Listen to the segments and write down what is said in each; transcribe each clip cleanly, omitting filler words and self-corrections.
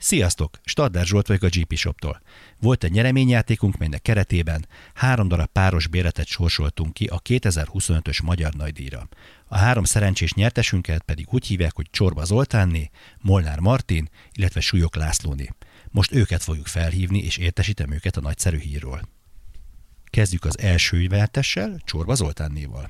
Sziasztok! Stadler Zsolt vagyok a GP Shoptól. Volt egy nyereményjátékunk, melynek keretében 3 darab páros bérletet sorsoltunk ki a 2025-ös Magyar Nagydíjra. A 3 szerencsés nyertesünket pedig úgy hívják, hogy Csorba Zoltánné, Molnár Martin, illetve Súlyog Lászlóné. Most őket fogjuk felhívni, és értesítem őket a nagyszerű hírról. Kezdjük az első nyertessel, Csorba Zoltánnéval.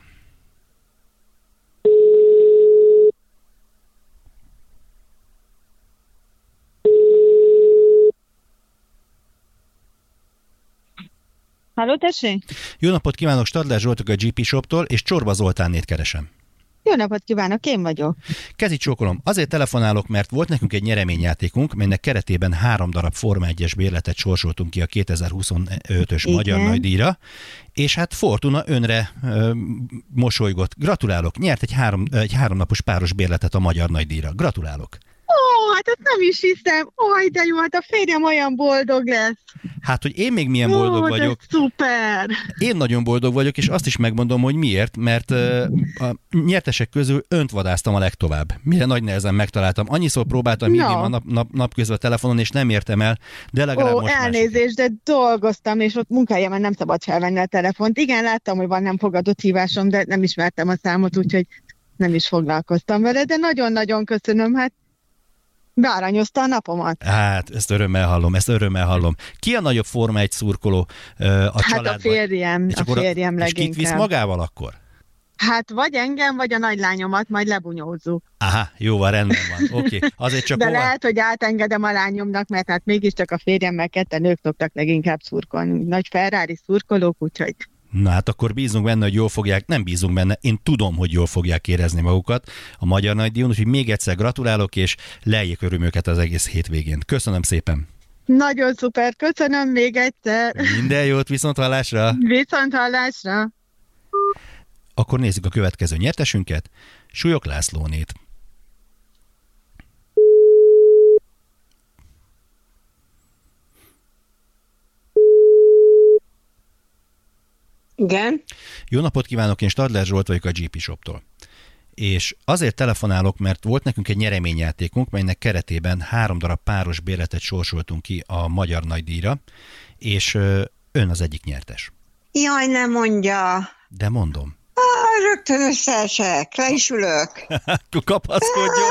Halló, tessék? Jó napot kívánok, Stadler Zsoltok a GP Shoptól, és Csorba Zoltánnét keresem. Jó napot kívánok, én vagyok. Kezi csókolom, azért telefonálok, mert volt nekünk egy nyereményjátékunk, melynek keretében 3 darab Forma 1-es bérletet sorsoltunk ki a 2025-ös Magyar Nagydíjra, és hát Fortuna önre mosolygott. Gratulálok, nyert egy 3 napos páros bérletet a Magyar Nagydíjra. Gratulálok! Ó, hát ezt nem is hiszem. Ó, de jó, hát a férjem olyan boldog lesz. Hát, hogy én még milyen boldog vagyok. Szuper! Én nagyon boldog vagyok, és azt is megmondom, hogy miért, mert a nyertesek közül önt vadáztam a legtovább. Mire nagy nehezen megtaláltam. Annyiszor próbáltam hívni a napközben a telefonon, és nem értem el, de legalább most elnézést, de dolgoztam, és ott munkahelyemen nem szabad felvenni a telefont. Igen, láttam, hogy van nem fogadott hívásom, de nem ismertem a számot, úgyhogy nem is foglalkoztam vele, de nagyon-nagyon köszönöm, hát bearanyozta a napomat. Hát, ezt örömmel hallom. Ki a nagyobb Forma 1 szurkoló a családban? Hát a férjem leginkább. És kit visz magával akkor? Hát vagy engem, vagy a nagylányomat, majd lebunyózzuk. Aha, jó, van, rendben van. Oké. Azért csak de lehet, hogy átengedem a lányomnak, mert hát mégiscsak a férjemmel ketten ők szoktak leginkább szurkolni. Nagy Ferrari szurkolók, úgyhogy... Na hát akkor bízunk benne, hogy jól fogják, nem bízunk benne, én tudom, hogy jól fogják érezni magukat a Magyar Nagydíjon, úgyhogy még egyszer gratulálok, és lejjék örömöket az egész hétvégén. Köszönöm szépen! Nagyon szuper, köszönöm még egyszer! Minden jót, viszonthallásra! Viszonthallásra! Akkor nézzük a következő nyertesünket, Súlyog Lászlónét. Igen. Jó napot kívánok, én Stadler Zsolt vagyok a GP Shoptól. És azért telefonálok, mert volt nekünk egy nyereményjátékunk, melynek keretében 3 darab páros bérletet sorsoltunk ki a Magyar Nagydíjra, és ön az egyik nyertes. Jaj, ne mondja. De mondom. Rögtön összeesek, le is ülök. Kapaszkodjon.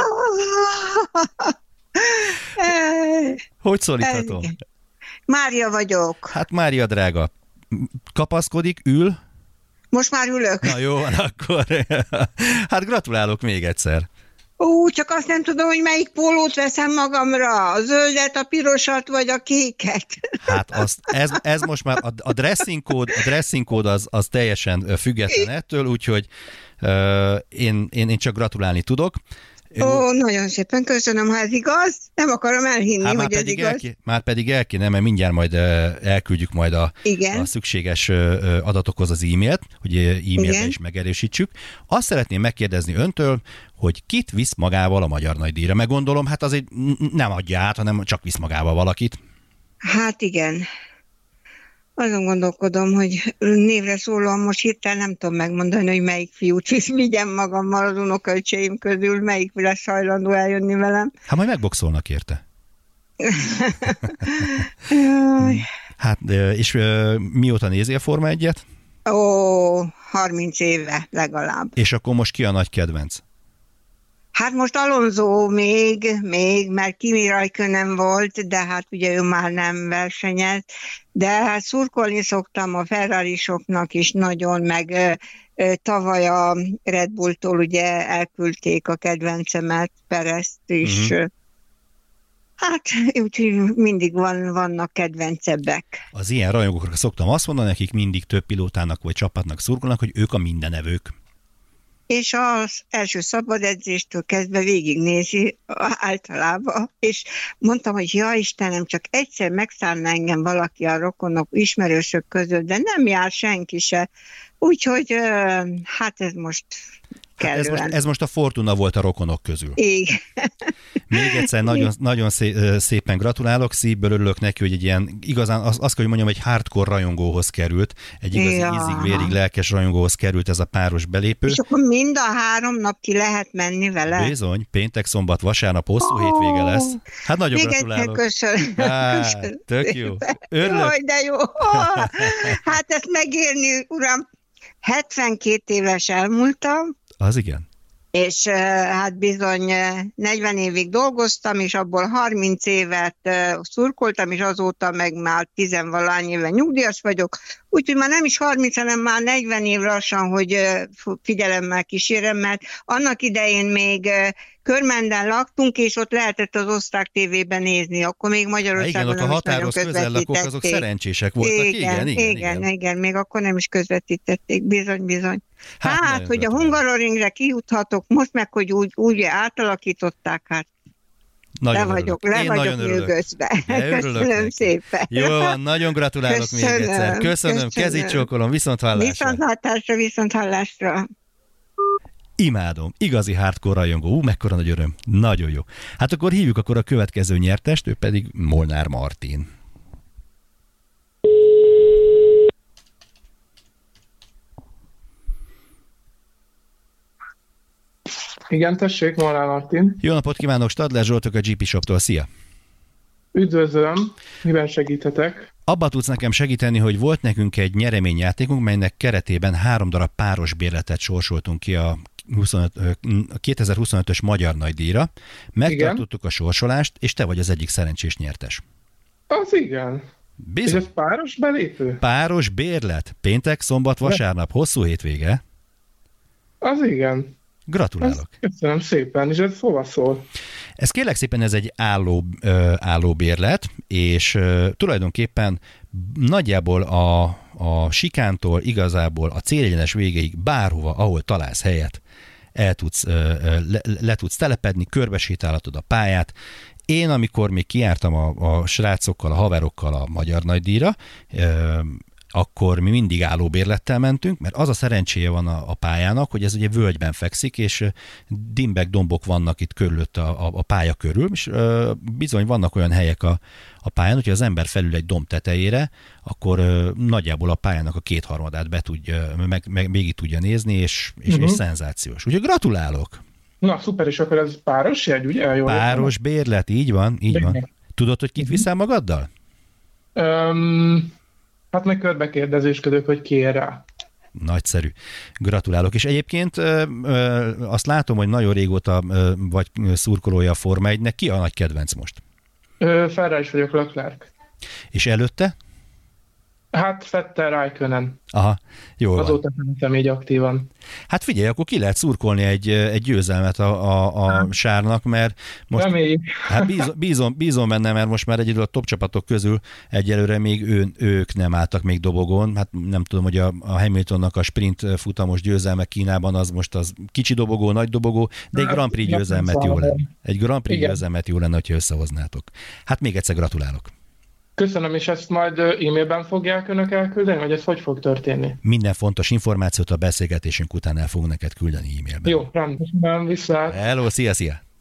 Hogy szólíthatom? Mária vagyok. Hát Mária drága, kapaszkodik, ül? Most már ülök. Na jó van akkor. Hát gratulálok még egyszer. Csak azt nem tudom, hogy melyik pólót veszem magamra. A zöldet, a pirosat vagy a kéket. Hát ez most már a dressing code az teljesen független ettől, úgyhogy én csak gratulálni tudok. Nagyon szépen köszönöm, ha ez igaz. Nem akarom elhinni, hogy ez igaz. Már pedig el kéne, mert mindjárt majd elküldjük majd a szükséges adatokhoz az e-mailt, hogy e-mailbe is megerősítsük. Azt szeretném megkérdezni öntől, hogy kit visz magával a Magyar Nagydíjra. Meg gondolom, hát azért nem adja át, hanem csak visz magával valakit. Hát igen. Azon gondolkodom, hogy névre szólóan most hirtelen nem tudom megmondani, hogy melyik fiút vigyem magammal az unokaöcseim közül, melyik lesz hajlandó eljönni velem. Hát majd megboxolnak érte. Hát, és mióta nézi a Forma 1-et? 30 éve legalább. És akkor most ki a nagy kedvenc? Hát most Alonso még, mert Kimi Räikkönen volt, de hát ugye ő már nem versenyelt, de hát szurkolni szoktam a Ferrarisoknak is nagyon, meg tavaly a Red Bulltól ugye elküldték a kedvencemet, Perezt is. Hát úgyhogy mindig vannak kedvencebbek. Az ilyen rajongókra szoktam azt mondani, akik mindig több pilótának vagy csapatnak szurkolnak, hogy ők a mindenevők. És az első szabad edzéstől kezdve végignézi általában, és mondtam, hogy ja Istenem, csak egyszer megszállna engem valaki a rokonok, ismerősök között, de nem jár senki se. Úgyhogy hát ez most kellően. Ez most a fortuna volt a rokonok közül. Igen. Még egyszer nagyon szépen gratulálok, szívből örülök neki, hogy egy ilyen igazán, azt kell, hogy mondjam, egy hardcore rajongóhoz került, egy igazi ízig-vérig lelkes rajongóhoz került ez a páros belépő. És akkor mind a 3 nap ki lehet menni vele? Bizony, péntek, szombat, vasárnap, hosszú hétvége lesz. Hát nagyon még gratulálok. Köszönöm. Tök jó. Örülök. Jaj, de jó. Hát ezt megérni, uram, 72 éves elmúltam. Az igen. És hát bizony 40 évig dolgoztam, és abból 30 évet szurkoltam, és azóta meg már 10-valahány éve nyugdíjas vagyok. Úgyhogy már nem is 30, hanem már 40 év lassan, hogy figyelemmel kísérem, mert annak idején még Körmenden laktunk, és ott lehetett az osztrák tévében nézni. Akkor még Magyarországon igen, ott a határhoz közel lakók, azok szerencsések voltak. Igen, még akkor nem is közvetítették, bizony. Hát hogy a Hungaroringre kijuthatok, most meg, hogy úgy átalakították, hát le vagyok nyűgözve. Köszönöm szépen. Jó, nagyon gratulálok még egyszer. Köszönöm. Kezit csókolom, viszonthallásra. Viszonthallásra. Imádom, igazi hardcore rajongó, mekkora nagy öröm, nagyon jó. Hát akkor hívjuk a következő nyertest, ő pedig Molnár Martin. Igen, tessék, Molnár Martin. Jó napot kívánok, Stadler Zsoltok a GP Shoptól, szia! Üdvözlöm, miben segíthetek? Abba tudsz nekem segíteni, hogy volt nekünk egy nyereményjátékunk, melynek keretében 3 darab páros bérletet sorsoltunk ki a 2025-ös Magyar Nagydíjra. Megtartottuk a sorsolást, és te vagy az egyik szerencsés nyertes. Az igen. Bizony. És ez páros belépő? Páros bérlet. Péntek, szombat, vasárnap, hosszú hétvége. Az igen. Gratulálok. Köszönöm szépen, és ez hova szól? Ez kérlek szépen ez egy álló bérlet, és tulajdonképpen nagyjából a sikántól igazából a célegyenes végéig bárhova, ahol találsz helyet, le tudsz telepedni, körbesétálhatod a pályát. Én, amikor még kijártam a srácokkal, a haverokkal a Magyar Nagydíjra, akkor mi mindig állóbérlettel mentünk, mert az a szerencséje van a pályának, hogy ez ugye völgyben fekszik, és dimbek, dombok vannak itt körülött a pálya körül, és bizony vannak olyan helyek a pályán, hogyha az ember felül egy domb tetejére, akkor nagyjából a pályának a 2/3 végig tudja nézni, és szenzációs. Úgyhogy gratulálok! Na, szuper, és akkor ez páros jegy, ugye? Jól páros bérlet, így van. Tudod, hogy kit viszel magaddal? Hát meg körbekérdezésködök, hogy ki ér rá. Nagyszerű. Gratulálok. És egyébként azt látom, hogy nagyon régóta vagy szurkolója a Forma 1-nek. Ki a nagy kedvenc most? Ferrari vagyok, Leclerc. És előtte? Hát Vettel, Raikkonen. Aha, jól van. Azóta nem így aktívan. Hát figyelj, akkor ki lehet szurkolni egy győzelmet a Sárnak, mert most hát bízom benne, mert most már egyedül a top csapatok közül egyelőre még ők nem álltak még dobogón. Hát nem tudom, hogy a Hamiltonnak a sprint futamos győzelme Kínában az most az kicsi dobogó, nagy dobogó, de egy Grand Prix győzelmet jó lenne. Egy Grand Prix győzelmet jó lenne, hogyha összehoznátok. Hát még egyszer gratulálok. Köszönöm, és ezt majd e-mailben fogják önök elküldeni, vagy ez hogy fog történni? Minden fontos információt a beszélgetésünk után el fogunk neked küldeni e-mailben. Jó, rendben, viszlát. Hello, szia!